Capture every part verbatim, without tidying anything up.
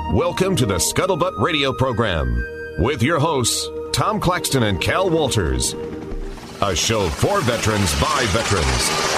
Welcome to the Scuttlebutt Radio Program with your hosts, Tom Claxton and Cal Walters. A show for veterans by veterans.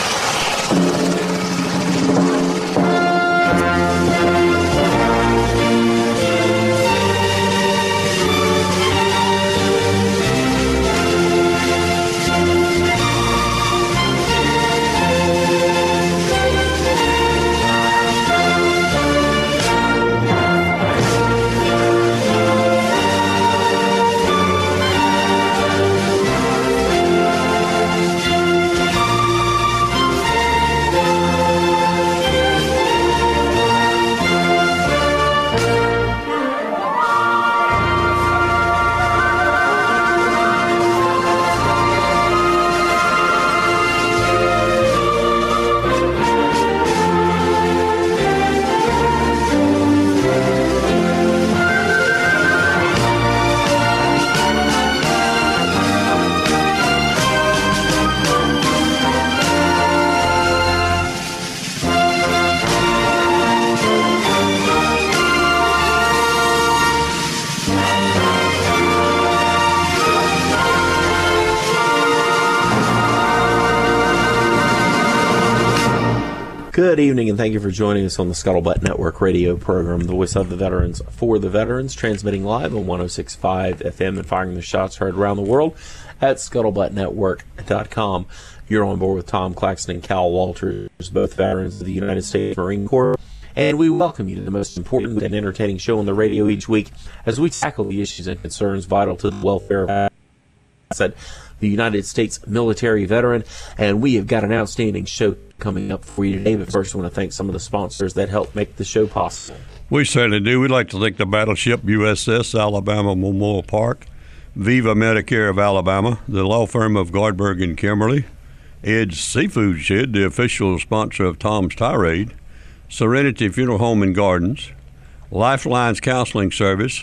Good evening, and thank you for joining us on the Scuttlebutt Network radio program, the voice of the veterans for the veterans, transmitting live on one oh six point five F M and firing the shots heard around the world at scuttlebutt network dot com. You're on board with Tom Claxton and Cal Walters, both veterans of the United States Marine Corps, and we welcome you to the most important and entertaining show on the radio each week as we tackle the issues and concerns vital to the welfare of the United States military veteran, and we have got an outstanding show coming up for you today. But first, I want to thank some of the sponsors that help make the show possible. We certainly do. We'd like to thank the battleship U S S Alabama Memorial Park, Viva Medicare of Alabama, the law firm of Gardberg and Kimberly, Ed's Seafood Shed, the official sponsor of Tom's Tirade, Serenity Funeral Home and Gardens, Lifelines Counseling Service,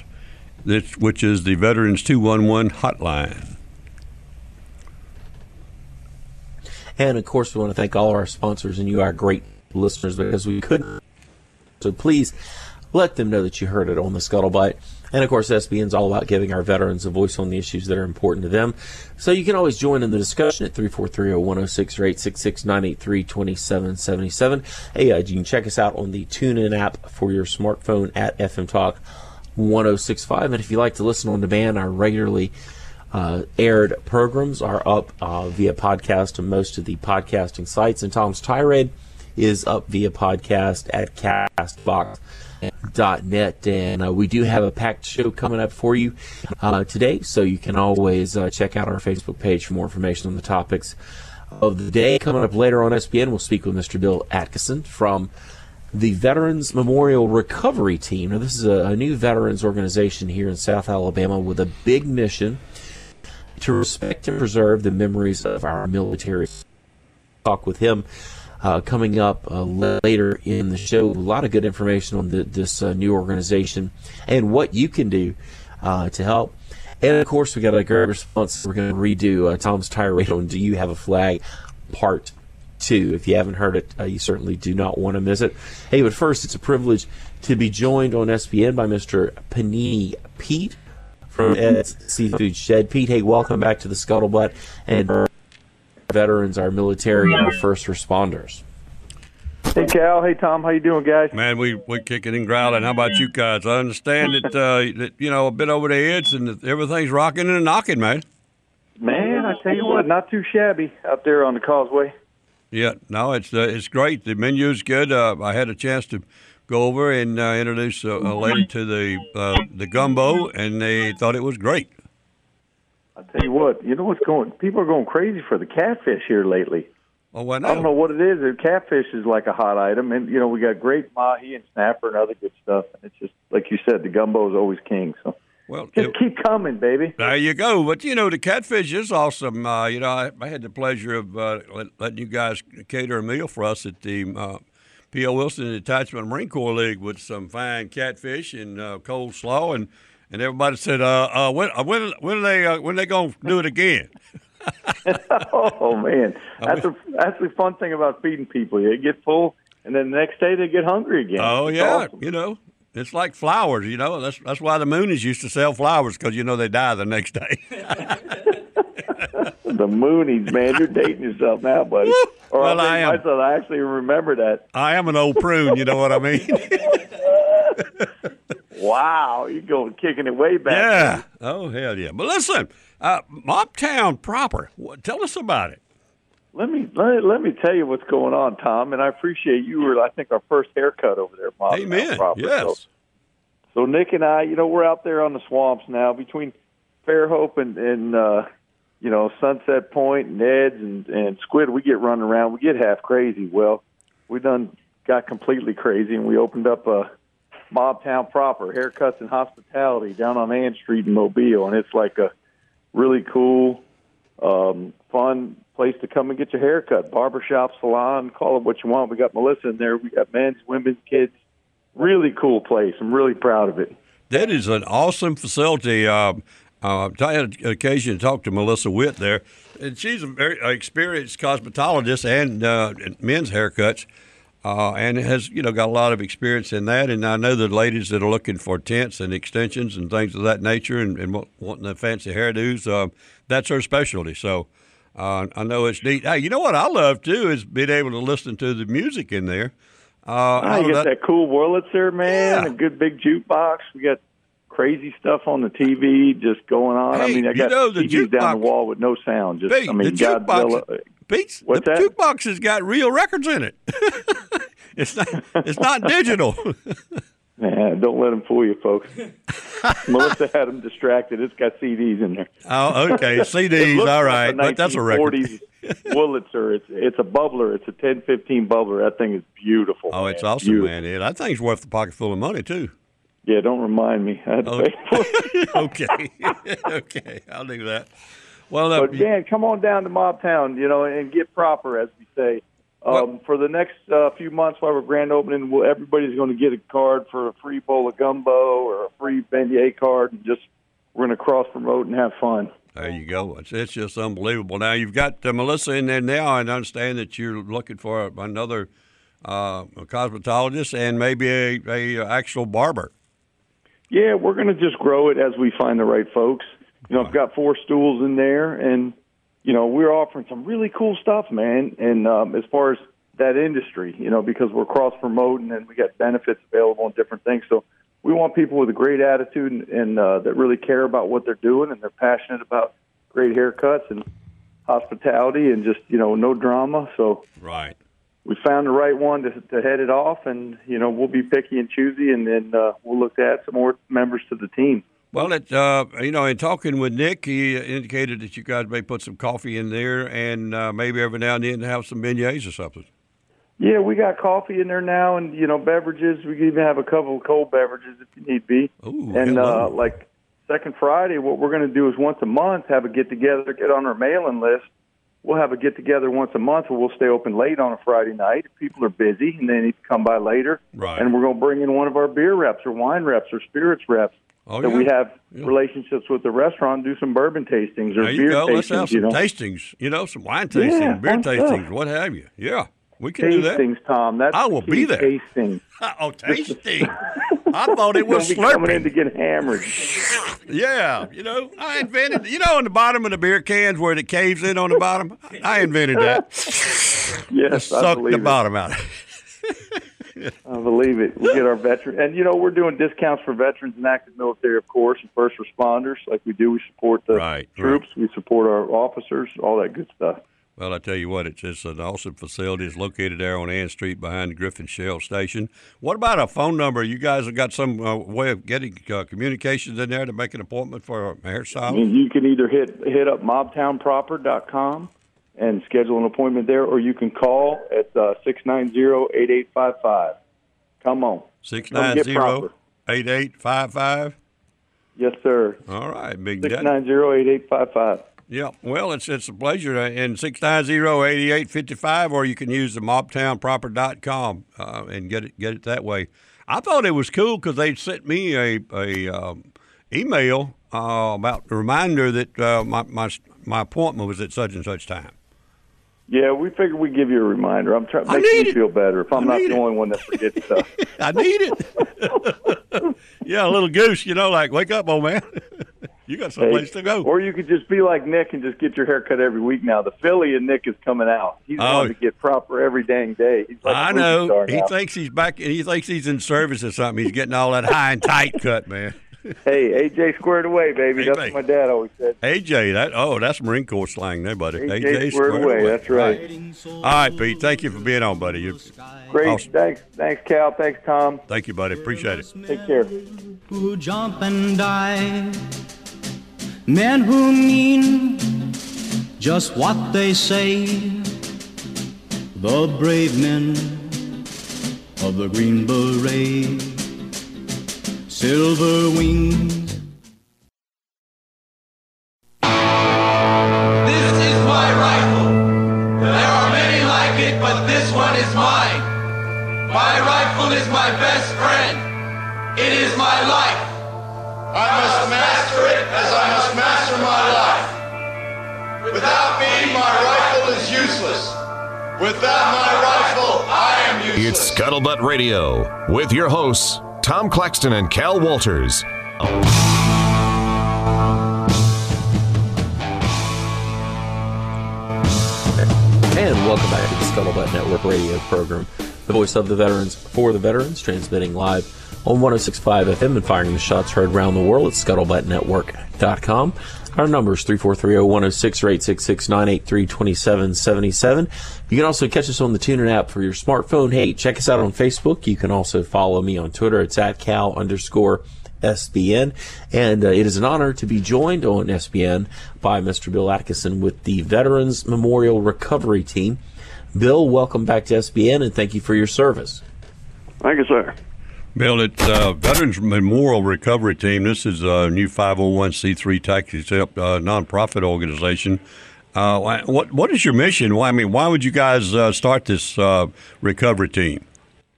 which is the Veterans two one one hotline. And, of course, we want to thank all our sponsors and you, our great listeners, because we couldn't. So please let them know that you heard it on the Scuttlebutt. And, of course, S B N's all about giving our veterans a voice on the issues that are important to them. So you can always join in the discussion at three four three, oh one oh six or eight six six, nine eight three, two seven seven seven. Hey, uh, you can check us out on the TuneIn app for your smartphone at F M Talk one oh six point five. And if you like to listen on demand, our regularly Uh, aired programs are up uh, via podcast on most of the podcasting sites, and Tom's Tirade is up via podcast at castbox dot net. And uh, we do have a packed show coming up for you uh, today, so you can always uh, check out our Facebook page for more information on the topics of the day. Coming up later on S B N, we'll speak with Mister Bill Atkinson from the Veterans Memorial Recovery Team. Now, this is a, a new veterans organization here in South Alabama with a big mission to respect and preserve the memories of our military. Talk with him uh, coming up uh, later in the show. A lot of good information on the, this uh, new organization and what you can do uh, to help. And, of course, we got a great response. We're going to redo uh, Tom's Tirade on Do You Have a Flag? Part two. If you haven't heard it, uh, you certainly do not want to miss it. Hey, but first, it's a privilege to be joined on S B N by Mister Panini Pete from Ed's Seafood Shed. Pete, hey, welcome back to the Scuttlebutt, and our veterans, our military, and our first responders. Hey, Cal. Hey, Tom. How you doing, guys? Man, we, we're kicking and growling. How about you guys? I understand that, uh, that you know, a bit over the edge and that everything's rocking and knocking, man. Man, I tell you what, not too shabby out there on the causeway. Yeah, no, it's uh, it's great. The menu's good. Uh, I had a chance to go over and uh, introduce a, a lady to the uh, the gumbo, and they thought it was great. I tell you what, you know what's going? People are going crazy for the catfish here lately. Oh, why not? I don't know what it is. The catfish is like a hot item, and you know we got great mahi and snapper and other good stuff. And it's just like you said, the gumbo is always king. So well, just it, keep coming, baby. There you go. But you know the catfish is awesome. Uh, you know I, I had the pleasure of uh, let, letting you guys cater a meal for us at the Uh, P O. Wilson Detachment Marine Corps League with some fine catfish and uh, coleslaw, and, and everybody said, uh, uh, when when when are they uh, when are they gonna do it again? Oh man, that's a that's the fun thing about feeding people. You get full, and then the next day they get hungry again. Oh it's yeah, awesome. you know, It's like flowers, you know. That's that's why the Moonies used to sell flowers, because, you know, they die the next day. The Moonies, man. You're dating yourself now, buddy. Or Well, I, I am. myself, I actually remember that. I am an old prune, you know what I mean? Wow, you're going kicking it way back. Yeah. Oh, hell yeah. But listen, uh, Mobtown proper, what, tell us about it. Let me let, let me tell you what's going on, Tom, and I appreciate you were, I think, our first haircut over there, Mobtown Amen. proper. Yes. So, so Nick and I, you know, we're out there on the swamps now between Fairhope and, and uh, you know, Sunset Point and Ed's and, and Squid. We get running around. We get half crazy. Well, we done got completely crazy, and we opened up a Mobtown proper, haircuts and hospitality down on Ann Street in Mobile, and it's like a really cool, um, fun place to come and get your haircut. Barbershop, salon, call it what you want. We got Melissa in there. We got men's, women's, kids. Really cool place. I'm really proud of it. That is an awesome facility. Um, uh, I had an occasion to talk to Melissa Witt there, and she's a very experienced cosmetologist and uh, men's haircuts. Uh, and has, you know, got a lot of experience in that. And I know the ladies that are looking for tints and extensions and things of that nature and, and wanting the fancy hairdos, uh, that's her specialty. So uh, I know it's neat. Hey, you know what I love, too, is being able to listen to the music in there. Uh, oh, you got that, that cool Wurlitzer, man, Yeah. a good big jukebox. We got crazy stuff on the T V just going on. Hey, I mean, I you got know, the T Vs down jukebox- the wall with no sound. Just, Pete, I mean, the jukebox, Godzilla. Pete, What's the that? jukebox has got real records in it. It's not, it's not digital. Man, don't let them fool you, folks. Melissa had them distracted. It's got C Ds in there. Oh, okay, C It Ds, looks all like right, but that's a record. nineteen forties Wurlitzer. It's it's a bubbler. It's a ten fifteen bubbler. That thing is beautiful. Oh, it's man. awesome, Beautiful. man. It, I think it's worth a pocket full of money, too. Yeah, don't remind me. I had to Oh. pay for it. Okay, okay, I'll do that. Well, uh, But Dan, come on down to Mobtown, you know, and get proper, as we say. Um, Well- for the next uh, few months while we're grand opening, we'll, everybody's going to get a card for a free bowl of gumbo or a free beignet card, and just we're going to cross promote and have fun. there you go. It's, it's just unbelievable. Now you've got uh, Melissa in there now, and I understand that you're looking for another uh, a cosmetologist and maybe a, a actual barber. Yeah, we're going to just grow it as we find the right folks. You know, I've got four stools in there, and you know, we're offering some really cool stuff, man. And um, as far as that industry, you know, because we're cross promoting and we got benefits available and different things. So we want people with a great attitude and, and uh, that really care about what they're doing, and they're passionate about great haircuts and hospitality and just, you know, no drama. So Right. we found the right one to, to head it off, and, you know, we'll be picky and choosy, and then uh, we'll look to add some more members to the team. Well, it, uh, you know, in talking with Nick, he indicated that you guys may put some coffee in there and uh, maybe every now and then have some beignets or something. Yeah, we got coffee in there now, and, you know, beverages. We can even have a couple of cold beverages if you need be. Ooh, and, hello. uh, like, second Friday, what we're going to do is once a month have a get-together, get on our mailing list. We'll have a get-together once a month where we'll stay open late on a Friday night if people are busy and they need to come by later. Right. And we're going to bring in one of our beer reps or wine reps or spirits reps Oh, that yeah. we have Yeah. relationships with the restaurant, do some bourbon tastings or There you beer go. tastings. Let's have some you know? tastings, you know, some wine tastings, Yeah, beer fun stuff. tastings, what have you. Yeah, we can do that. Tastings, Tom. That's I will the key, be there. Tasting. Oh, tasting. I thought it was Don't be coming in slurping. to get hammered. Yeah, you know, I invented, you know, on the bottom of the beer cans where it caves in on the bottom, I invented that. Yes, I Suck believe the it. bottom out. I believe it. We get our veteran, and you know we're doing discounts for veterans and active military, of course, and first responders. Like we do, we support the Right, troops, we support our officers, all that good stuff. Well, I tell you what, it's, it's an awesome facility. It's located there on Ann Street behind the Griffin Shell Station. What about a phone number? You guys have got some uh, way of getting uh, communications in there to make an appointment for a I hairstyle? mean, you can either hit hit up mobtown proper dot com and schedule an appointment there, or you can call at uh, six nine zero, eight eight five five. Come on. six Come nine get zero, proper. eight eight five five. Yes, sir. All right, Big six Daddy. nine zero, eight eight five five. Yeah, well, it's it's a pleasure. And six nine zero, eight eight five five, or you can use the mobtown proper dot com uh, and get it get it that way. I thought it was cool because they sent me a a um, email uh, about a reminder that uh, my, my my appointment was at such and such time. Yeah, we figured we'd give you a reminder. I'm trying to I make you need it. feel better if I'm I not need the it. only one that forgets stuff. I need it. Yeah, a little goose, you know, like, wake up, old man. You got someplace Hey, to go. Or you could just be like Nick and just get your hair cut every week now. The Philly and Nick is coming out. He's Oh. going to get proper every dang day. He's like I a movie know. star He now. thinks he's back. He thinks he's in service or something. He's getting all that high and tight cut, man. Hey, A J squared away, baby. Hey, That's baby. what my dad always said. A J, that oh, that's Marine Corps slang there, buddy. A J squared away. That's right. All right, Pete. Thank you for being on, buddy. You, Great. Awesome. Thanks. Thanks, Cal. Thanks, Tom. thank you, buddy. Appreciate it. Take care. Who jump and die, men who mean just what they say, the brave men of the Green Beret, silver wings. This is my rifle. There are many like it, but this one is mine. My rifle is my best friend. It is my life. I must master it as I must master my life. Without me, my rifle is useless. Without my rifle, I am useless. It's Scuttlebutt Radio with your hosts, Tom Claxton and Cal Walters. And welcome back to the Scuttlebutt Network radio program, the voice of the veterans for the veterans, transmitting live on one oh six point five F M and firing the shots heard around the world at scuttlebutt network dot com. Our number is three four three zero one zero six or eight six six nine eight three two seven seven seven. You can also catch us on the TuneIn app for your smartphone. Hey, check us out on Facebook. You can also follow me on Twitter. It's at Cal underscore S B N. And uh, it is an honor to be joined on S B N by Mister Bill Atkinson with the Veterans Memorial Recovery Team. Bill, welcome back to S B N, and thank you for your service. Thank you, sir. Bill, it's uh, Veterans Memorial Recovery Team. This is a new five oh one c three tax-exempt uh, nonprofit organization. Uh, what what is your mission? Why I mean, why would you guys uh, start this uh, recovery team?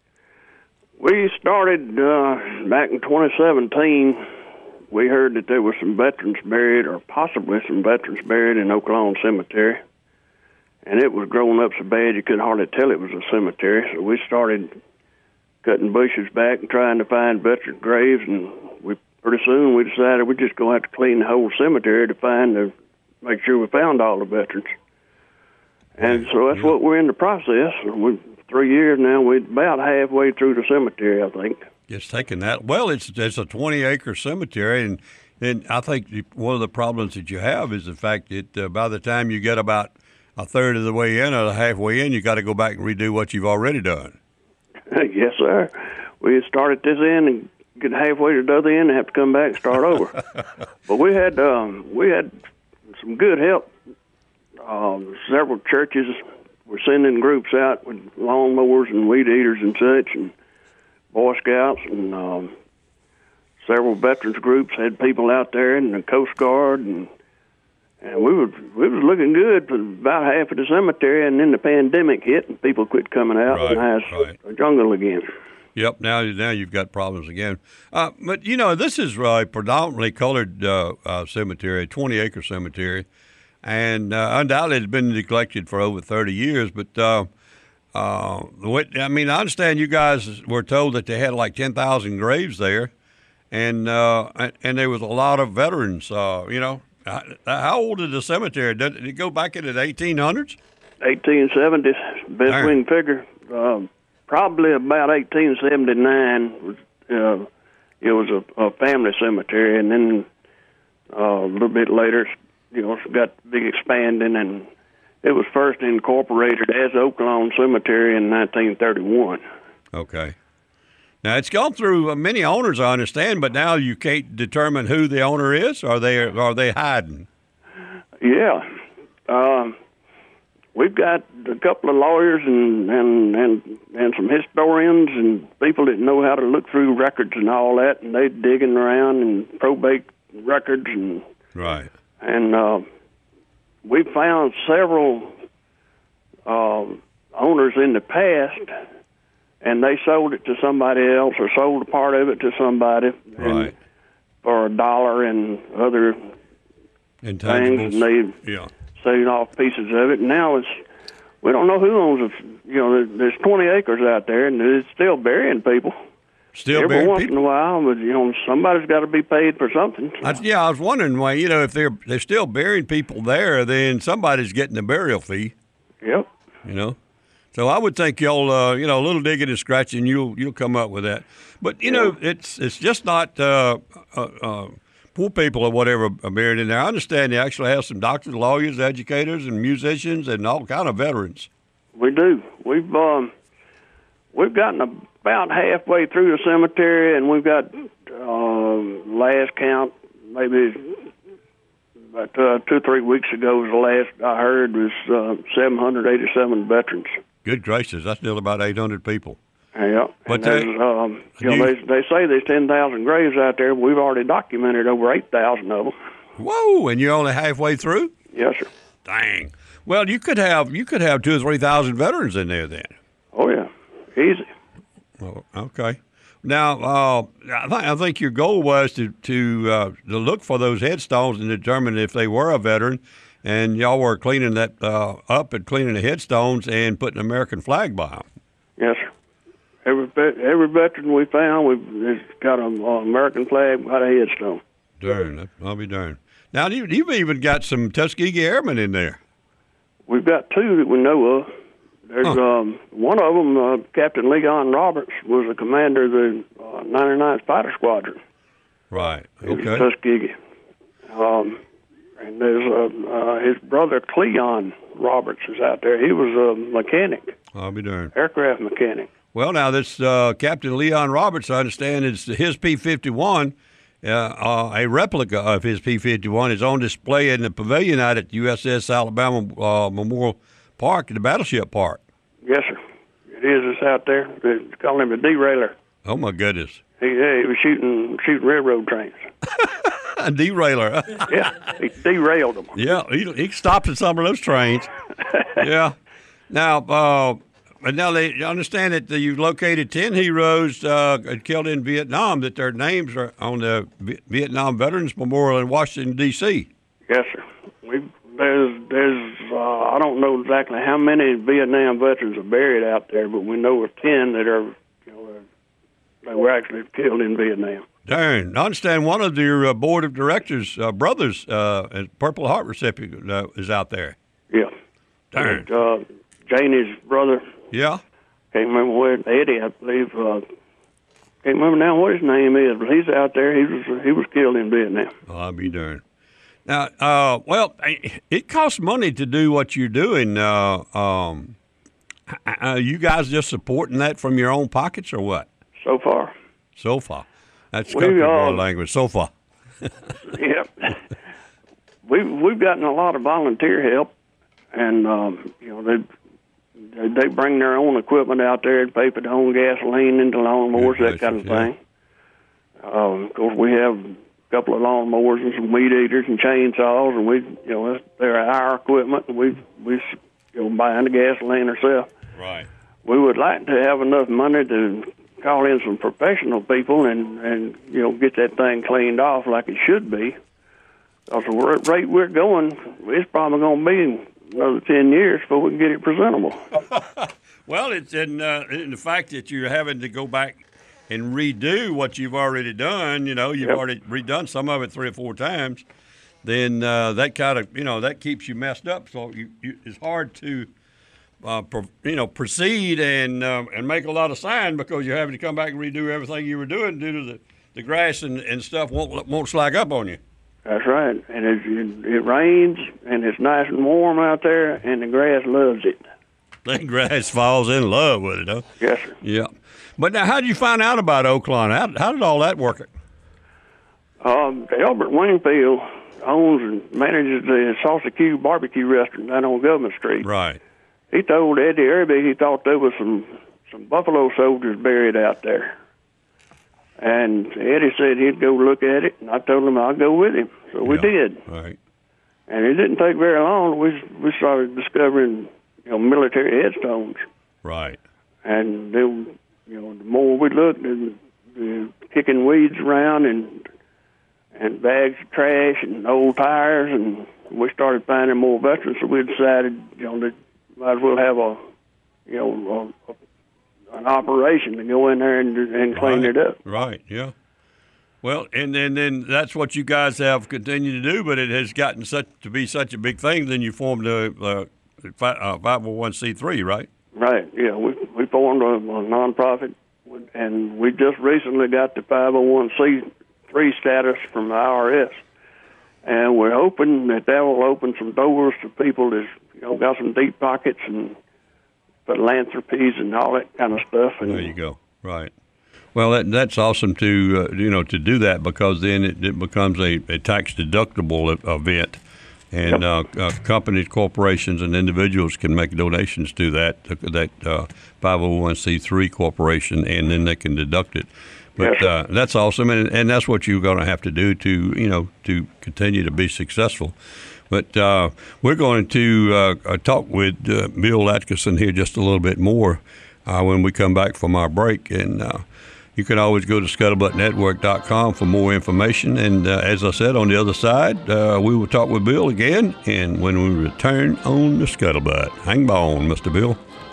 We started uh, back in twenty seventeen. We heard that there were some veterans buried, or possibly some veterans buried in Oklahoma Cemetery. And it was growing up so bad you couldn't hardly tell it was a cemetery. So we started cutting bushes back and trying to find veteran graves. And we pretty soon we decided we're just going to have to clean the whole cemetery to find the, make sure we found all the veterans. And so that's what we're in the process. We three years now. We're about halfway through the cemetery, I think. It's taking that. Well, it's it's a twenty acre cemetery, and and I think one of the problems that you have is the fact that uh, by the time you get about a third of the way in or halfway in, you got to go back and redo what you've already done. Yes, sir. We started this end and get halfway to the other end and have to come back and start over. But we had um, we had some good help. Um, several churches were sending groups out with lawnmowers and weed eaters and such, and Boy Scouts, and um, several veterans groups had people out there, and the Coast Guard, and and we was we was looking good for about half of the cemetery, and then the pandemic hit, and people quit coming out, Right, and now it's right. a jungle again. Yep. Now, now you've got problems again. Uh, but you know, this is a predominantly colored uh, uh, cemetery, a twenty acre cemetery, and uh, undoubtedly it's been neglected for over thirty years. But uh, uh, what, I mean, I understand you guys were told that they had like ten thousand graves there, and uh, and, and there was a lot of veterans. Uh, you know, how, how old is the cemetery? Did it go back into the eighteen hundreds? eighteen seventy, best Darn. we can figure. Um, probably about eighteen seventy-nine, was, uh, it was a, a family cemetery, and then uh, a little bit later, you know, it got big expanding, and it was first incorporated as Oklahoma Cemetery in nineteen thirty-one. Okay. Now, it's gone through many owners, I understand, but now you can't determine who the owner is? Are they, are they hiding? Yeah. Um, we've got a couple of lawyers and, and, and, and some historians and people that know how to look through records and all that, and they're digging around and probate records. And, Right. and uh, we found several uh, owners in the past, and they sold it to somebody else or sold a part of it to somebody and Right. for a dollar and other Intangibles. things, and they Yeah. selling off pieces of it. And now it's we don't know who owns it. You know, there's twenty acres out there, and it's still burying people. Still Every burying once people? in a while, but you know, somebody's got to be paid for something. I, yeah, I was wondering why. You know, if they're they're still burying people there, then somebody's getting a burial fee. Yep. You know, so I would think y'all, uh, you know, a little digging and scratching, you'll you'll come up with that. But you know, it's it's just not uh, uh, uh, poor people or whatever are buried in there. I understand they actually have some doctors, lawyers, educators, and musicians, and all kind of veterans. We do. We've um, we've gotten about halfway through the cemetery, and we've got uh, last count maybe about uh, two or three weeks ago was the last I heard was uh, seven hundred eighty-seven veterans. Good gracious, that's still about eight hundred people. Yeah, But and they- there's, um, you know, you- they they say there's ten thousand graves out there. But we've already documented over eight thousand of them. Whoa! And you're only halfway through? Yes, sir. Dang. Well, you could have you could have two or three thousand veterans in there then. Oh yeah, easy. Oh, okay. Now, uh, I, th- I think your goal was to to uh, to look for those headstones and determine if they were a veteran, and y'all were cleaning that uh, up and cleaning the headstones and putting an American flag by them. Yes, sir. Every vet- every veteran we found, we've it's got an uh, American flag, got a headstone. Darn, that- I'll be darned. Now, you, you've even got some Tuskegee Airmen in there. We've got two that we know of. There's Huh. um, one of them, uh, Captain Leon Roberts, was the commander of the uh, ninety-ninth Fighter Squadron. Right. He was Okay. Tuskegee. Um, and there's uh, uh, his brother Cleon Roberts is out there. He was a mechanic, I'll be darned. aircraft mechanic. Well, now this uh, Captain Leon Roberts, I understand, is his P fifty-one. Uh, uh, a replica of his P fifty-one is on display in the pavilion out at U S S Alabama uh, Memorial Park, the Battleship Park. Yes, sir. It is. It's out there. They call him a derailer. Oh my goodness, He, yeah, he was shooting shooting railroad trains. a derailer. Yeah, he derailed them. Yeah, he, he stopped at some of those trains. Yeah. Now, uh, but now they you understand that you've located ten heroes uh, killed in Vietnam. That their names are on the V- Vietnam Veterans Memorial in Washington D C. Yes, sir. We there's there's uh, I don't know exactly how many Vietnam veterans are buried out there, but we know of ten that are you know they were actually killed in Vietnam. Darn, I understand one of your uh, board of directors, uh, brothers, uh, a Purple Heart recipient, uh, is out there. Yeah. Darn. Uh, Janie's brother. Yeah. Can't remember where Eddie, I believe. Uh, can't remember now what his name is, but he's out there. He was he was killed in Vietnam. Oh, I'll be darned. Now, uh, well, it costs money to do what you're doing. Uh, um, are you guys just supporting that from your own pockets or what? So far. So far. That's We, country boy uh, language. So far. Yep. We've we've gotten a lot of volunteer help, and um, you know they they they bring their own equipment out there and pay for their own gasoline into lawnmowers, that kind of Yeah. thing. Um, of course, we have a couple of lawnmowers and some weed eaters and chainsaws, and we you know that's, they're our equipment, and we we you know buying the gasoline ourselves. Right. We would like to have enough money to call in some professional people and, and you know, get that thing cleaned off like it should be. Because the rate we're going, it's probably going to be another ten years before we can get it presentable. Well, it's in, uh, in the fact that you're having to go back and redo what you've already done. You know, you've Yep. already redone some of it three or four times. Then uh, that kind of, you know, that keeps you messed up. So you, you, it's hard to, uh, pro, you know, proceed and um, and make a lot of sign because you're having to come back and redo everything you were doing due to the, the grass and, and stuff won't won't slack up on you. That's right. And it, it, it rains, and it's nice and warm out there, and the grass loves it. That grass falls in love with it, huh? Yes, sir. Yeah. But now, how did you find out about Oaklawn? How, how did all that work? Um, Albert Wingfield owns and manages the Salsa Q barbecue restaurant down on Government Street. Right. He told Eddie Irby he thought there was some, some Buffalo soldiers buried out there. And Eddie said he'd go look at it, and I told him I'll go with him. So we Yeah. did. Right. And it didn't take very long. We we started discovering, you know, military headstones. Right. And then, you know, the more we looked, the, the kicking weeds around and and bags of trash and old tires, and we started finding more veterans. So we decided, you know, that might as well have a, you know, a, a, an operation to go in there and, and clean right. it up. Right, yeah. Well, and then, then that's what you guys have continued to do, but it has gotten such to be such a big thing. Then you formed a, a, a five oh one c three, right? Right. Yeah, we we formed a, a nonprofit, and we just recently got the five oh one c three status from the I R S, and we're hoping that that will open some doors to people that you know got some deep pockets and philanthropies and all that kind of stuff. And there you go. Right. Well, that, that's awesome to uh, you know to do that, because then it, it becomes a, a tax deductible event, and yep. uh, uh, companies, corporations, and individuals can make donations to that that uh, five oh one c three corporation, and then they can deduct it. But uh, that's awesome, and and that's what you're going to have to do to you know to continue to be successful. But uh, we're going to uh, talk with uh, Bill Atkinson here just a little bit more uh, when we come back from our break, and. Uh, You can always go to scuttlebutt network dot com for more information. And uh, as I said, on the other side, uh, we will talk with Bill again. And when we return on the Scuttlebutt, hang on, Mister Bill.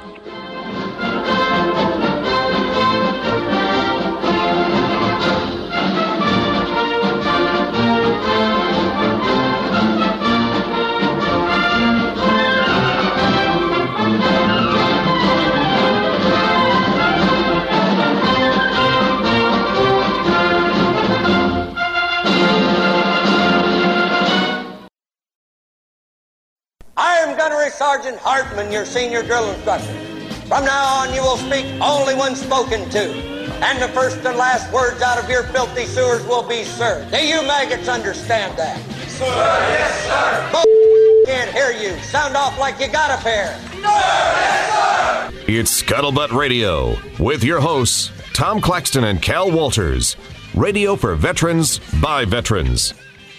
Sergeant Hartman, your senior drill instructor. From now on, you will speak only when spoken to, and the first and last words out of your filthy sewers will be sir. Do you maggots understand that? Sir, yes, sir. Bull can't hear you. Sound off like you got a pair. Sir, yes, sir. It's Scuttlebutt Radio with your hosts, Tom Claxton and Cal Walters. Radio for veterans, by veterans.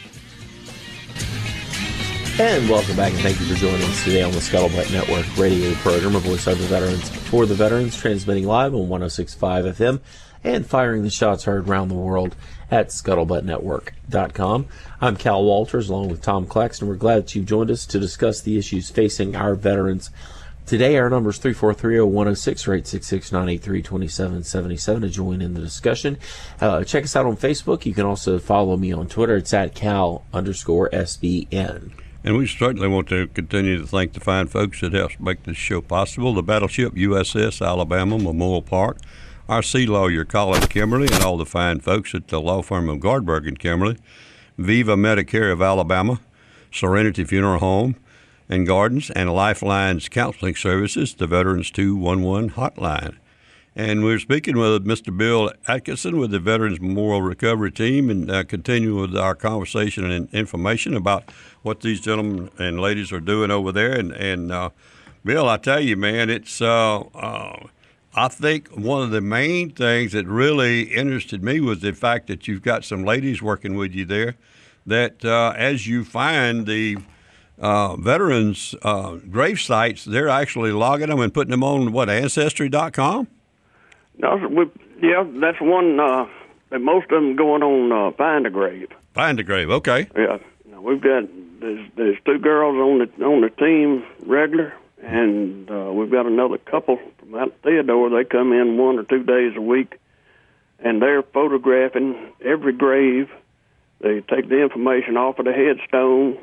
And welcome back, and thank you for joining us today on the Scuttlebutt Network radio program, a voice of the veterans for the veterans, transmitting live on one oh six point five F M and firing the shots heard around the world at scuttlebutt network dot com. I'm Cal Walters, along with Tom Claxton. We're glad that you've joined us to discuss the issues facing our veterans. Today, our number is three four three, oh one oh six or eight six six, nine eight three, two seven seven seven to join in the discussion. Uh, check us out on Facebook. You can also follow me on Twitter. It's at Cal underscore S B N. And we certainly want to continue to thank the fine folks that helped make this show possible. The Battleship U S S Alabama Memorial Park, our sea lawyer Colin Kimberly, and all the fine folks at the law firm of Gardberg and Kimberly, Viva Medicare of Alabama, Serenity Funeral Home and Gardens, and Lifeline's Counseling Services, the Veterans two one one hotline. And we're speaking with Mister Bill Atkinson with the Veterans Memorial Recovery Team, and uh, continue with our conversation and information about what these gentlemen and ladies are doing over there. And, and uh, Bill, I tell you, man, it's uh, uh, I think one of the main things that really interested me was the fact that you've got some ladies working with you there that uh, as you find the uh, veterans' uh, grave sites, they're actually logging them and putting them on, what, Ancestry dot com? No, we, yeah, that's one. Uh, that most of them going on uh, Find a Grave. Find a Grave, okay. Yeah, we've got there's, there's two girls on the on the team regular, and uh, we've got another couple from out Theodore. They come in one or two days a week, and they're photographing every grave. They take the information off of the headstone,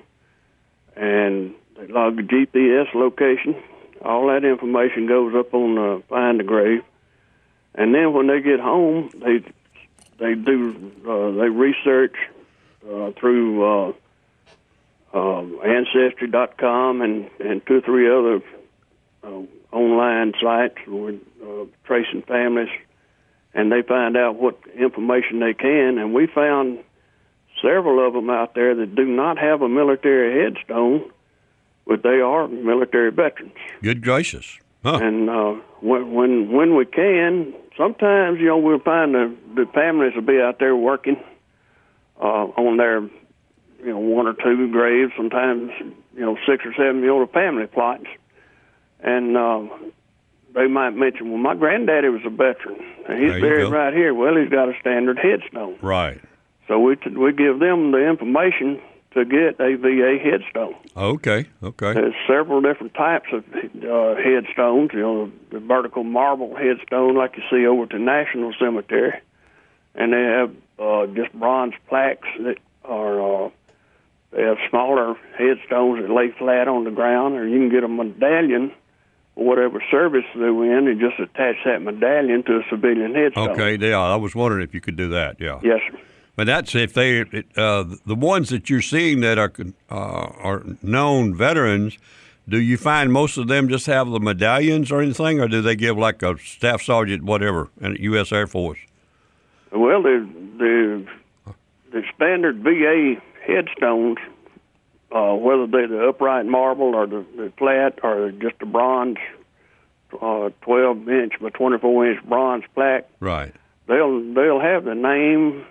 and they log the G P S location. All that information goes up on uh, Find a Grave. And then when they get home, they they do uh, they research uh, through uh, uh, Ancestry dot com and, and two or three other uh, online sites with uh, tracing families, and they find out what information they can. And we found several of them out there that do not have a military headstone, but they are military veterans. Good gracious. Huh. And uh, when, when when we can, sometimes, you know, we'll find the, the families will be out there working uh, on their, you know, one or two graves, sometimes, you know, six or seven year old family plots. And uh, they might mention, well, my granddaddy was a veteran, and he's buried go. right here. Well, he's got a standard headstone. Right. So we we give them the information to get a V A headstone. Okay, okay. There's several different types of uh, headstones. You know, the vertical marble headstone like you see over at the National Cemetery. And they have uh, just bronze plaques that are, uh, they have smaller headstones that lay flat on the ground, or you can get a medallion for whatever service they were in and just attach that medallion to a civilian headstone. Okay, yeah, I was wondering if you could do that, yeah. Yes, sir. But that's if they, uh, the ones that you're seeing that are uh, are known veterans, do you find most of them just have the medallions or anything, or do they give like a staff sergeant, whatever, in the U S Air Force? Well, the the the standard V A headstones, uh, whether they're the upright marble or the, the flat or just a bronze, uh, twelve inch by twenty-four inch bronze plaque, right? They'll they'll have the name,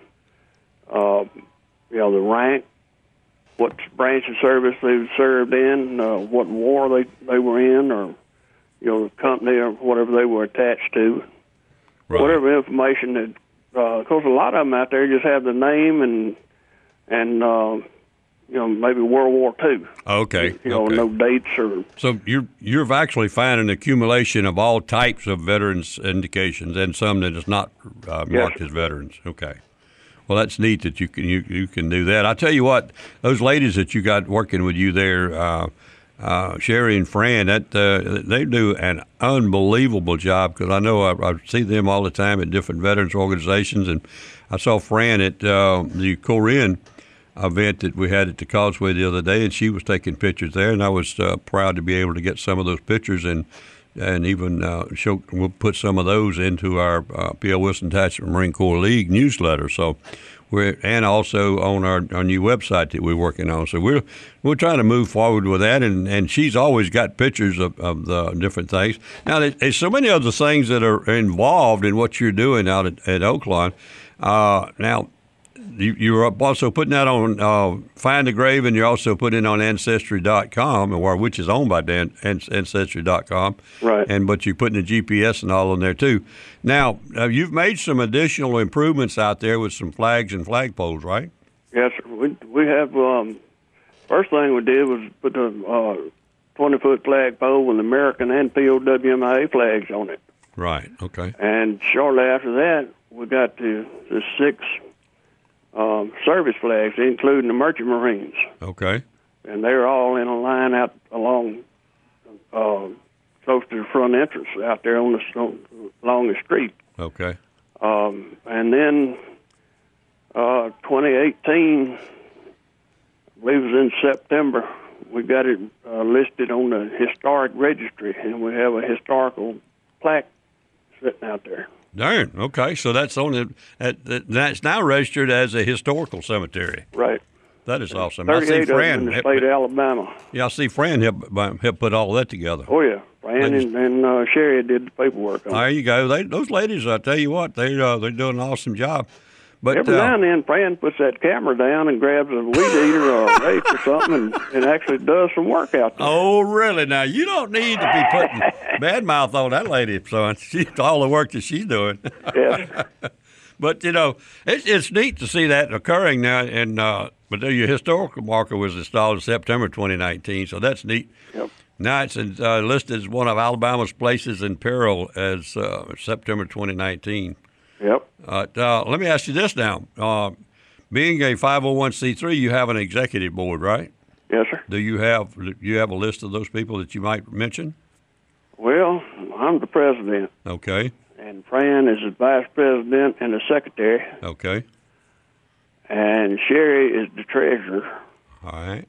uh, you know, the rank, what branch of service they've served in, uh, what war they they were in, or you know, the company or whatever they were attached to, right. Whatever information that. Of course, a lot of them out there just have the name and and uh, you know, maybe World War Two. Okay. You know, okay. no dates or. So you're you've actually found an accumulation of all types of veterans indications, and some that is not uh, marked yes. as veterans. Okay. Well, that's neat that you can you, you can do that. I tell you what, those ladies that you got working with you there, uh, uh, Sherry and Fran, that uh, they do an unbelievable job, because I know I, I see them all the time at different veterans organizations, and I saw Fran at uh, the Korean event that we had at the Causeway the other day, and she was taking pictures there, and I was uh, proud to be able to get some of those pictures and and even uh, show. We'll put some of those into our uh, P L. Wilson Attachment Marine Corps League newsletter. So. We're, and also on our, our new website that we're working on. So we're we're trying to move forward with that, and, and she's always got pictures of, of the different things. Now, there's so many other things that are involved in what you're doing out at, at Oaklawn. Uh, now, you, you're also putting that on uh, Find a Grave, and you're also putting it on Ancestry dot com, or which is owned by Dan, Ancestry dot com. Right. And but you're putting the G P S and all in there too. Now, uh, you've made some additional improvements out there with some flags and flagpoles, right? Yes, sir. We we have. Um, first thing we did was put the uh, twenty foot flagpole with American and P O W M I A flags on it. Right. Okay. And shortly after that, we got the the six. Um, service flags, including the Merchant Marines. Okay. And they're all in a line out along, uh, close to the front entrance out there on the on, along the street. Okay. Um, and then uh, twenty eighteen, I believe it was in September, we got it uh, listed on the historic registry, and we have a historical plaque sitting out there. Darn. Okay, so that's on it. That, that's now registered as a historical cemetery. Right. That is awesome. I see Thirty-eight of them Fran in the help, state of Alabama. Yeah, I see Fran help, help put all that together. Oh yeah, Fran They and, and uh, Sherry did the paperwork on it. There you go. They, those ladies, I tell you what, they uh, they're doing an awesome job. But every uh, now and then, Fran puts that camera down and grabs a weed eater or a rake or something, and, and actually does some work out there. Oh, really? Now you don't need to be putting bad mouth on that lady, son. She, all the work that she's doing. Yes. But you know, it's it's neat to see that occurring now. And uh, but your historical marker was installed in September twenty nineteen, so that's neat. Yep. Now it's uh, listed as one of Alabama's places in peril as uh, September twenty nineteen. Yep. Uh, uh, let me ask you this now. Uh, being a five oh one c three, you have an executive board, right? Yes, sir. Do you have do you have a list of those people that you might mention? Well, I'm the president. Okay. And Fran is the vice president and the secretary. Okay. And Sherry is the treasurer. All right.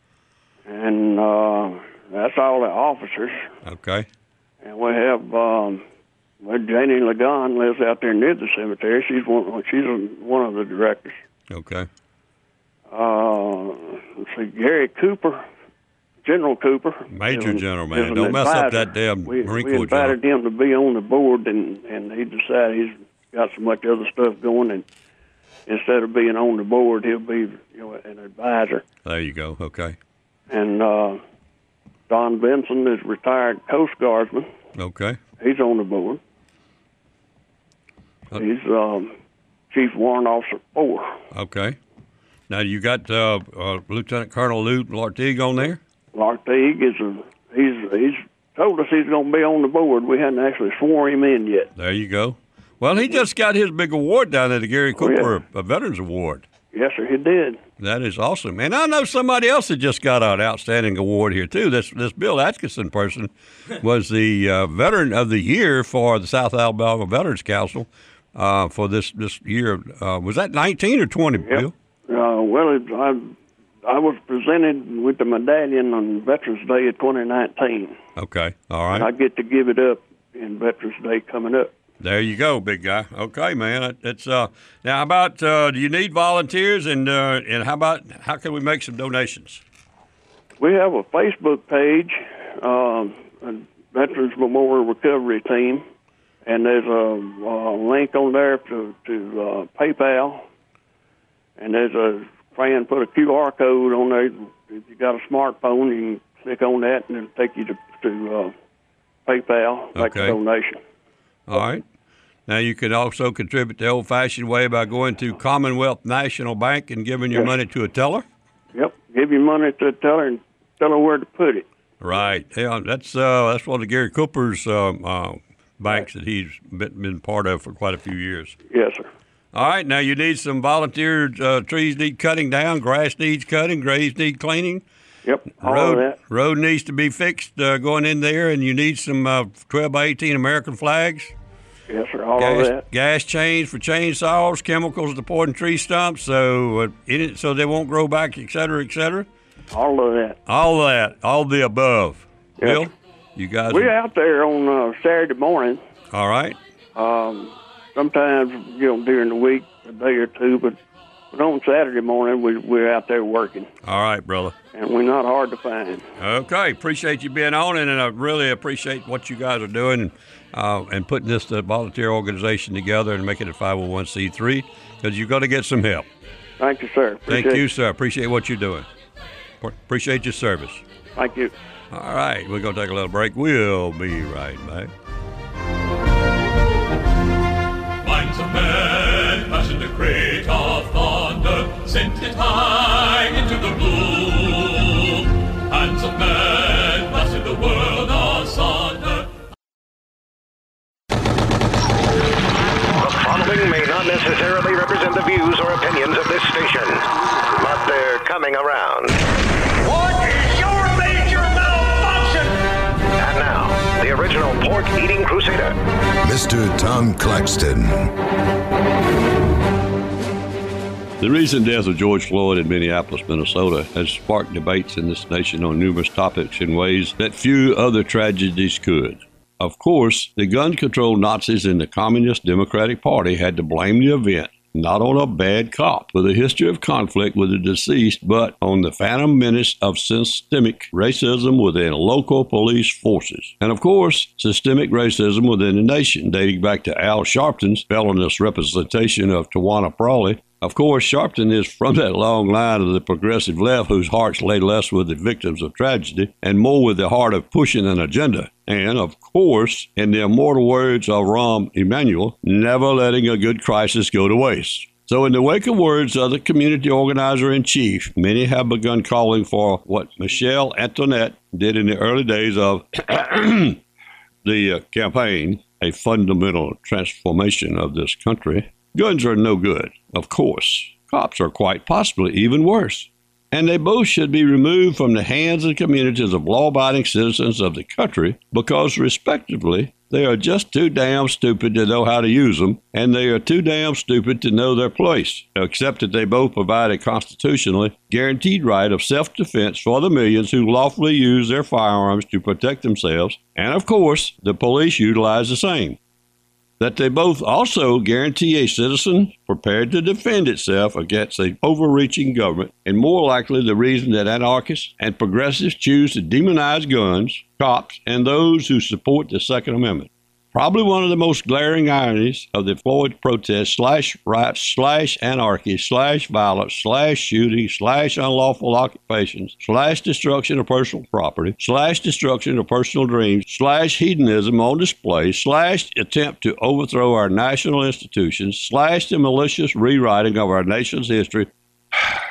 And uh, that's all the officers. Okay. And we have um, well, Janie Lagon lives out there near the cemetery. She's one. She's one of the directors. Okay. Uh, let's see, Gary Cooper, General Cooper, Major is, General, is man. an Don't mess up advisor. that damn we, Marine we Corps invited general. him to be on the board, and and he decided he's got so much other stuff going, and instead of being on the board, he'll be you know an advisor. There you go. Okay. And uh, Don Benson is retired Coast Guardsman. Okay. He's on the board. Uh, He's um, Chief Warrant Officer four. Okay. Now, you got uh, uh, Lieutenant Colonel Lou Lartigue on there? Lartigue is a, he's, he's told us he's going to be on the board. We hadn't actually sworn him in yet. There you go. Well, he just got his big award down at the Gary Cooper, oh, yeah. a Veterans Award. Yes, sir, he did. That is awesome. And I know somebody else that just got an outstanding award here, too. This this Bill Atkinson person was the uh, Veteran of the Year for the South Alabama Veterans Council uh, for this, this year. Uh, was that nineteen or twenty, yep. Bill? Uh, well, it, I, I was presented with the medallion on Veterans Day of twenty nineteen. Okay, all right. And I get to give it up in Veterans Day coming up. There you go, big guy. Okay, man. It's uh now. How about uh, do you need volunteers, and uh, and how about how can we make some donations? We have a Facebook page, um, a Veterans Memorial Recovery Team, and there's a, a link on there to to uh, PayPal, and there's a friend put a Q R code on there. If you got a smartphone, you can click on that, and it'll take you to to uh, PayPal, make okay. a donation. All right. Now, you can also contribute the old-fashioned way by going to Commonwealth National Bank and giving your yes. money to a teller. Yep. Give your money to a teller and tell her where to put it. Right. Yeah, that's uh, that's one of Gary Cooper's uh, uh, banks that he's been, been part of for quite a few years. Yes, sir. All right. Now, you need some volunteers. Uh, trees need cutting down. Grass needs cutting. Graves need cleaning. Yep, all road, of that. Road needs to be fixed uh, going in there, and you need some uh, twelve by eighteen American flags. Yes, sir, all gas, of that. Gas chains for chainsaws, chemicals to pour in tree stumps so uh, in it, so they won't grow back, et cetera, et cetera. All of that. All of that. All the above. Yes, Bill, sir. You guys We're are... out there on uh, Saturday morning. All right. Um, sometimes, you know, during the week, a day or two, but, but on Saturday morning, we, we're out there working. All right, brother. And we're not hard to find. Okay. Appreciate you being on, and I really appreciate what you guys are doing uh, and putting this uh, volunteer organization together and making it five oh one c three, because you've got to get some help. Thank you, sir. Appreciate Thank you, sir. Appreciate what you're doing. Appreciate your service. Thank you. All right. We're going to take a little break. We'll be right back. Lines of men passing the crate of thunder, sent it high into the blue. Hands of men passing the world asunder. The following may not necessarily represent the views or opinions of this station, but they're coming around. What is your major malfunction? And now, the original pork-eating crusader, Mister Tom Claxton. The recent death of George Floyd in Minneapolis, Minnesota, has sparked debates in this nation on numerous topics in ways that few other tragedies could. Of course, the gun control Nazis in the Communist Democratic Party had to blame the event not on a bad cop with a history of conflict with the deceased, but on the phantom menace of systemic racism within local police forces. And of course, systemic racism within the nation, dating back to Al Sharpton's felonious representation of Tawana Prawley. Of course, Sharpton is from that long line of the progressive left whose hearts lay less with the victims of tragedy and more with the heart of pushing an agenda. And, of course, in the immortal words of Rahm Emanuel, never letting a good crisis go to waste. So in the wake of words of the community organizer-in-chief, many have begun calling for what Michelle Antoinette did in the early days of the uh, campaign, a fundamental transformation of this country. Guns are no good, of course. Cops are quite possibly even worse. And they both should be removed from the hands and communities of law-abiding citizens of the country because, respectively, they are just too damn stupid to know how to use them, and they are too damn stupid to know their place, except that they both provide a constitutionally guaranteed right of self-defense for the millions who lawfully use their firearms to protect themselves, and, of course, the police utilize the same. That they both also guarantee a citizen prepared to defend itself against an overreaching government, and more likely the reason that anarchists and progressives choose to demonize guns, cops, and those who support the Second Amendment. Probably one of the most glaring ironies of the Floyd protests slash riots slash anarchy slash violence slash shooting slash unlawful occupations slash destruction of personal property slash destruction of personal dreams slash hedonism on display slash attempt to overthrow our national institutions slash the malicious rewriting of our nation's history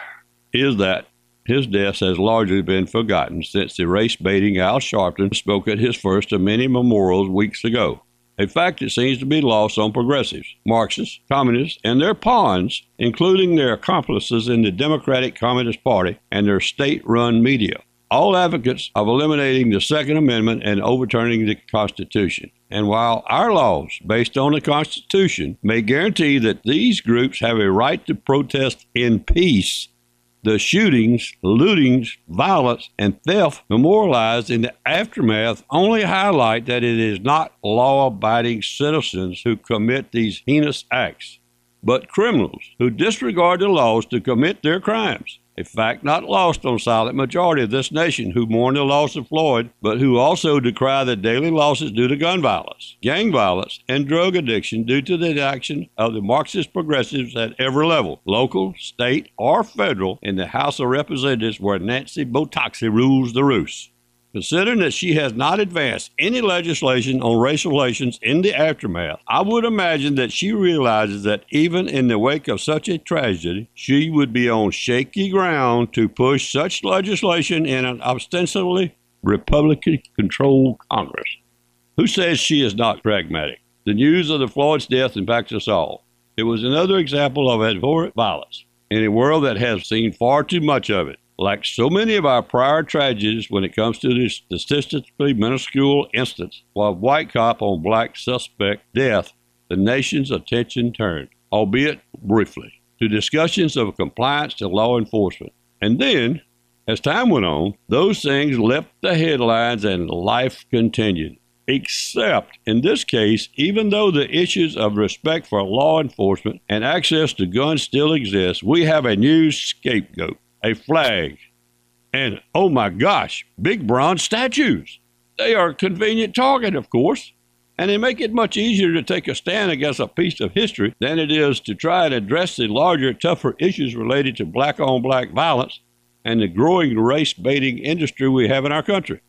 is that his death has largely been forgotten since the race-baiting Al Sharpton spoke at his first of many memorials weeks ago. A fact that seems to be lost on progressives, Marxists, communists, and their pawns, including their accomplices in the Democratic Communist Party and their state-run media, all advocates of eliminating the Second Amendment and overturning the Constitution. And while our laws, based on the Constitution, may guarantee that these groups have a right to protest in peace, the shootings, lootings, violence, and theft memorialized in the aftermath only highlight that it is not law-abiding citizens who commit these heinous acts, but criminals who disregard the laws to commit their crimes. A fact not lost on the silent majority of this nation who mourn the loss of Floyd, but who also decry the daily losses due to gun violence, gang violence, and drug addiction due to the action of the Marxist progressives at every level, local, state, or federal, in the House of Representatives where Nancy Botoxy rules the roost. Considering that she has not advanced any legislation on race relations in the aftermath, I would imagine that she realizes that even in the wake of such a tragedy, she would be on shaky ground to push such legislation in an ostensibly Republican-controlled Congress. Who says she is not pragmatic? The news of the Floyd's death impacts us all. It was another example of abhorrent violence in a world that has seen far too much of it. Like so many of our prior tragedies when it comes to this statistically minuscule instance of white cop on black suspect death, the nation's attention turned, albeit briefly, to discussions of compliance to law enforcement. And then, as time went on, those things left the headlines and life continued. Except, in this case, even though the issues of respect for law enforcement and access to guns still exist, we have a new scapegoat. A flag, and, oh my gosh, big bronze statues. They are a convenient target, of course, and they make it much easier to take a stand against a piece of history than it is to try and address the larger, tougher issues related to black-on-black violence and the growing race-baiting industry we have in our country.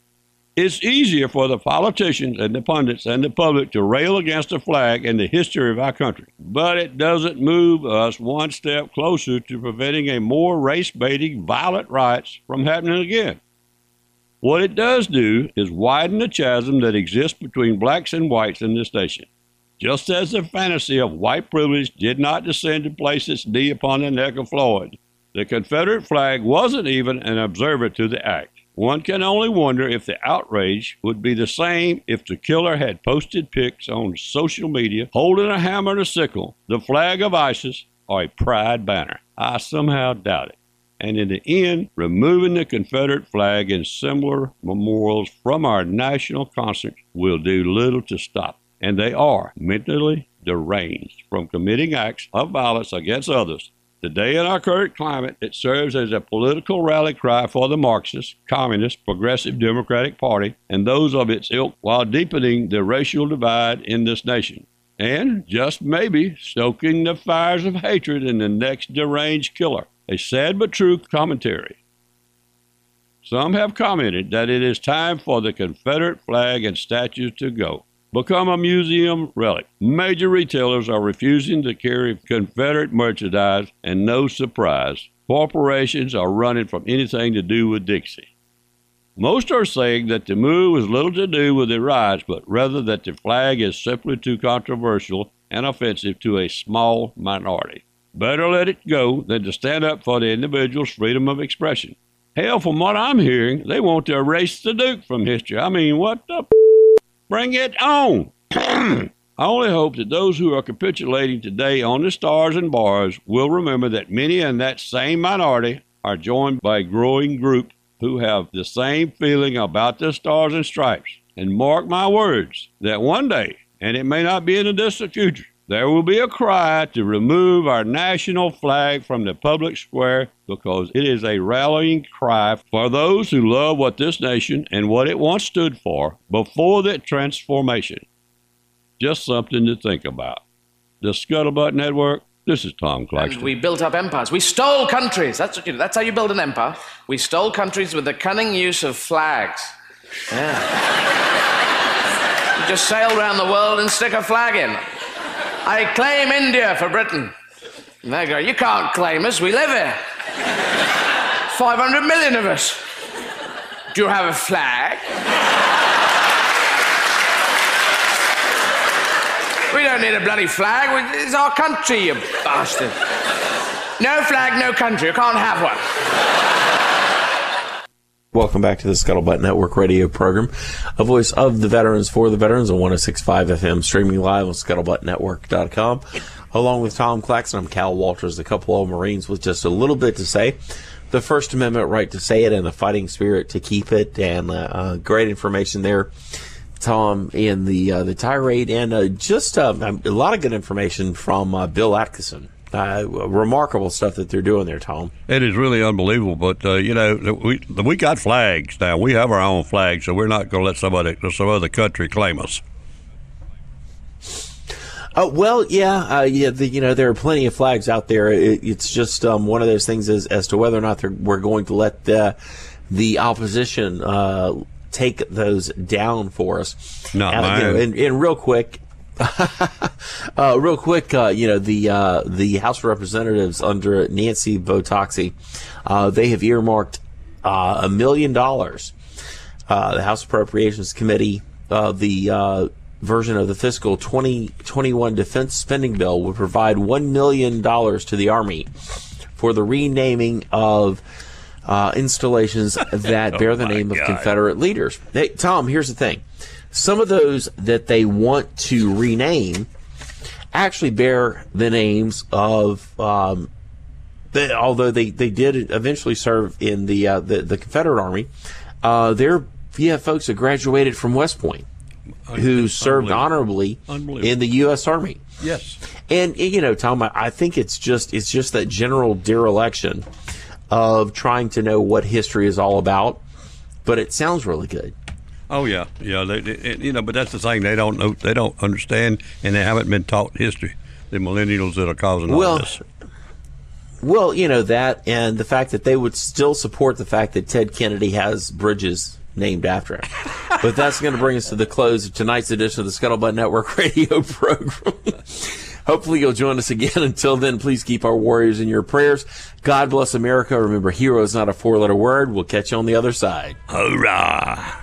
It's easier for the politicians and the pundits and the public to rail against the flag and the history of our country, but it doesn't move us one step closer to preventing a more race-baiting, violent riots from happening again. What it does do is widen the chasm that exists between blacks and whites in this nation. Just as the fantasy of white privilege did not descend to place its knee upon the neck of Floyd, the Confederate flag wasn't even an observer to the act. One can only wonder if the outrage would be the same if the killer had posted pics on social media holding a hammer and a sickle, the flag of ISIS, or a pride banner. I somehow doubt it. And in the end, removing the Confederate flag and similar memorials from our national concerts will do little to stop. And they are mentally deranged from committing acts of violence against others. Today, in our current climate, it serves as a political rally cry for the Marxist, Communist, Progressive Democratic Party and those of its ilk while deepening the racial divide in this nation. And, just maybe, stoking the fires of hatred in the next deranged killer. A sad but true commentary. Some have commented that it is time for the Confederate flag and statues to go. Become a museum relic. Major retailers are refusing to carry Confederate merchandise, and no surprise, corporations are running from anything to do with Dixie. Most are saying that the move has little to do with the riots, but rather that the flag is simply too controversial and offensive to a small minority. Better let it go than to stand up for the individual's freedom of expression. Hell, from what I'm hearing, they want to erase the Duke from history. I mean, what the p- Bring it on! I only hope that those who are capitulating today on the stars and bars will remember that many in that same minority are joined by a growing group who have the same feeling about the stars and stripes. And mark my words, that one day, and it may not be in the distant future, there will be a cry to remove our national flag from the public square because it is a rallying cry for those who love what this nation and what it once stood for before the transformation. Just something to think about. The Scuttlebutt Network, this is Tom Claxton. And we built up empires. We stole countries. That's what you do. That's how you build an empire. We stole countries with the cunning use of flags. Yeah. You just sail around the world and stick a flag in. I claim India for Britain. And they go, you can't claim us, we live here. five hundred million of us. Do you have a flag? We don't need a bloody flag. It's our country, you bastard. No flag, no country. You can't have one. Welcome back to the Scuttlebutt Network radio program, a voice of the veterans for the veterans on one oh six point five F M, streaming live on scuttlebutt network dot com. Along with Tom Claxton, I'm Cal Walters, a couple of Marines with just a little bit to say. The First Amendment right to say it and the fighting spirit to keep it, and uh, uh, great information there, Tom, in the uh, the tirade, and uh, just uh, a lot of good information from uh, Bill Atkinson. Uh, remarkable stuff that they're doing there, Tom. It is really unbelievable, but uh, you know, we we got flags now. We have our own flag, so we're not going to let somebody, some other country, claim us. Oh, well, yeah, uh, yeah. The, you know, there are plenty of flags out there. It, it's just um, one of those things as as to whether or not we're going to let the the opposition uh, take those down for us. Not uh, mine. You know, and, and real quick. uh, real quick, uh, you know, the uh, the House of Representatives under Nancy Botoxi, uh, they have earmarked uh, a million dollars. Uh, the House Appropriations Committee, uh, the uh, version of the fiscal twenty twenty-one defense spending bill would provide one million dollars to the Army for the renaming of uh, installations that Oh, bear the my name God. of Confederate leaders. Hey, Tom, here's the thing. Some of those that they want to rename actually bear the names of, um, the, although they, they did eventually serve in the uh, the, the Confederate Army, uh, they're yeah folks that graduated from West Point who served honorably in the U S Army. Yes. And you know, Tom, I, I think it's just it's just that general dereliction of trying to know what history is all about, but it sounds really good. Oh yeah, yeah. They, they, you know, but that's the thing. They don't know. They don't understand, and they haven't been taught history. The millennials that are causing well, all this. Well, you know that, and the fact that they would still support the fact that Ted Kennedy has bridges named after him. But that's going to bring us to the close of tonight's edition of the Scuttlebutt Network radio program. Hopefully you'll join us again. Until then, please keep our warriors in your prayers. God bless America. Remember, hero is not a four-letter word. We'll catch you on the other side. Hurrah!